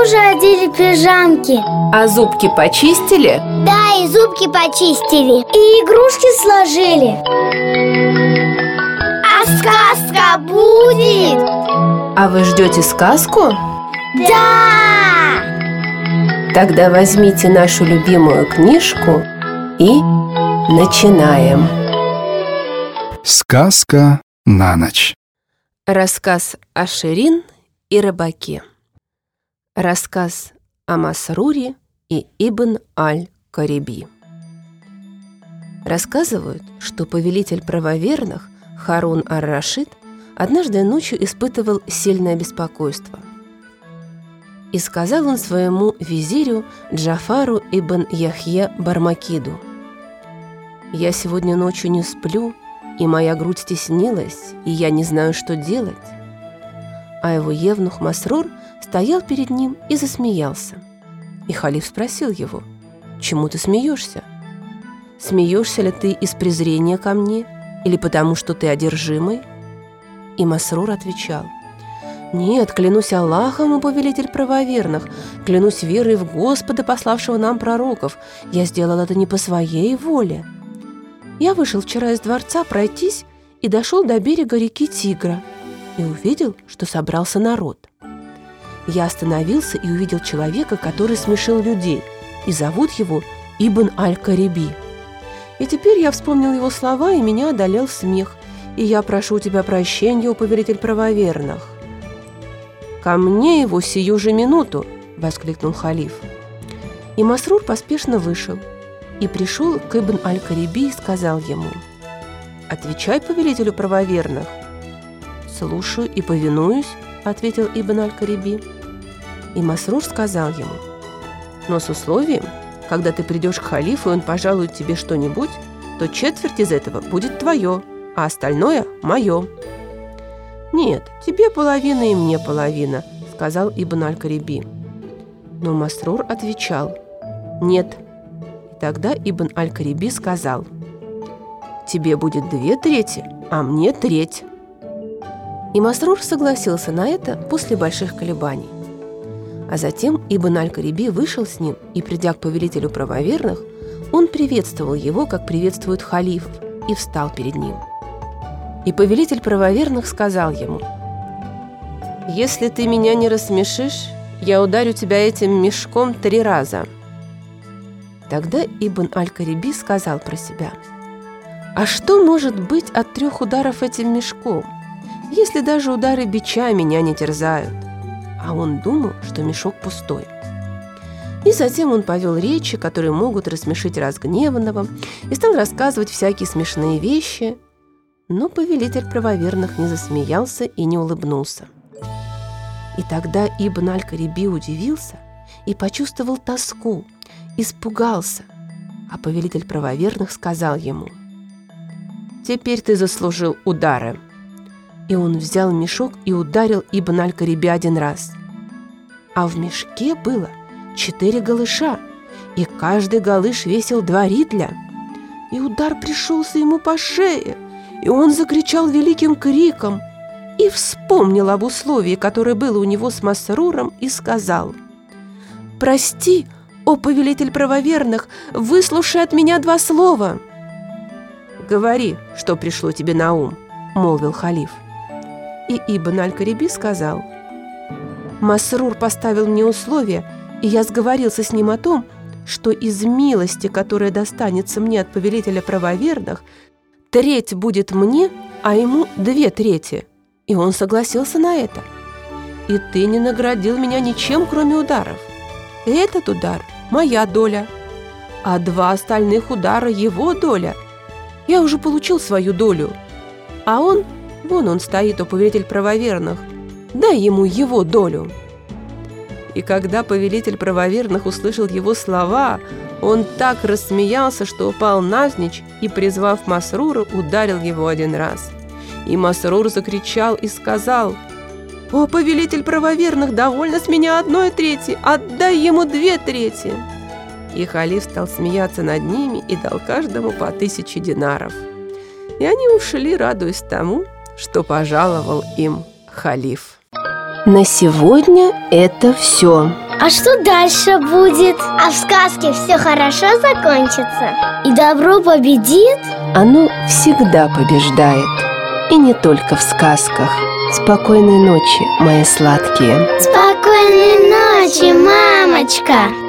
уже одели пижамки. А зубки почистили? Да, и зубки почистили, и игрушки сложили. А сказка будет? А вы ждете сказку? Да! Тогда возьмите нашу любимую книжку и начинаем. Сказка на ночь. Рассказ о Ширин и рыбаке. Рассказ о Масруре и Ибн аль-Кариби. Рассказывают, что повелитель правоверных Харун ар-Рашид однажды ночью испытывал сильное беспокойство. И сказал он своему визирю Джафару ибн Яхье Бармакиду: «Я сегодня ночью не сплю, и моя грудь стеснилась, и я не знаю, что делать». А его евнух Масрур стоял перед ним и засмеялся. И халиф спросил его: «Чему ты смеешься? Смеешься ли ты из презрения ко мне или потому, что ты одержимый?» И Масрур отвечал: «Нет, клянусь Аллахом, о повелитель правоверных, клянусь верой в Господа, пославшего нам пророков, я сделал это не по своей воле. Я вышел вчера из дворца пройтись и дошел до берега реки Тигра и увидел, что собрался народ. Я остановился и увидел человека, который смешил людей, и зовут его Ибн аль-Кариби. И теперь я вспомнил его слова, и меня одолел смех, и я прошу у тебя прощения, о повелитель правоверных». «Ко мне его сию же минуту!» – воскликнул халиф. И Масрур поспешно вышел и пришел к Ибн аль-Кариби и сказал ему: «Отвечай повелителю правоверных». «Слушаю и повинуюсь», – ответил Ибн аль-Кариби. И Масрур сказал ему: «Но с условием, когда ты придешь к халифу, и он пожалует тебе что-нибудь, то четверть из этого будет твое, а остальное – мое». «Нет, тебе половина и мне половина», – сказал Ибн аль-Кариби. Но Масрур отвечал: «Нет». И тогда Ибн аль-Кариби сказал: «Тебе будет 2/3, а мне треть». И Масрур согласился на это после больших колебаний. А затем Ибн аль-Кариби вышел с ним, и, придя к повелителю правоверных, он приветствовал его, как приветствуют халифов, и встал перед ним. И повелитель правоверных сказал ему: «Если ты меня не рассмешишь, я ударю тебя этим мешком 3 раза». Тогда Ибн аль-Кариби сказал про себя: «А что может быть от 3 ударов этим мешком, если даже удары бича меня не терзают?» А он думал, что мешок пустой. И затем он повел речи, которые могут рассмешить разгневанного, и стал рассказывать всякие смешные вещи. Но повелитель правоверных не засмеялся и не улыбнулся. И тогда Ибн аль-Кариби удивился и почувствовал тоску, испугался. А повелитель правоверных сказал ему: «Теперь ты заслужил удары». И он взял мешок и ударил Ибн аль-Кариби 1 раз. А в мешке было 4 галыша, и каждый галыш весил 2 ритля. И удар пришелся ему по шее, и он закричал великим криком и вспомнил об условии, которое было у него с Масруром, и сказал: «Прости, о повелитель правоверных, выслушай от меня 2 слова». «Говори, что пришло тебе на ум», – молвил халиф. И Ибн аль-Кариби сказал: «Масрур поставил мне условия, и я сговорился с ним о том, что из милости, которая достанется мне от повелителя правоверных, 1/3 будет мне, а ему 2/3. И он согласился на это. И ты не наградил меня ничем, кроме ударов. Этот удар – моя доля, а 2 остальных удара – его доля. Я уже получил свою долю. А он, вон он стоит, о повелитель правоверных, дай ему его долю». И когда повелитель правоверных услышал его слова, он так рассмеялся, что упал навзничь и, призвав Масрура, ударил его 1 раз. И Масрур закричал и сказал: «О, повелитель правоверных, довольно с меня 1/3, отдай ему 2/3». И халиф стал смеяться над ними и дал каждому по 1000 динаров. И они ушли, радуясь тому, что пожаловал им халиф. На сегодня это все. А что дальше будет? А в сказке все хорошо закончится? И добро победит? Оно всегда побеждает. И не только в сказках. Спокойной ночи, мои сладкие. Спокойной ночи, мамочка.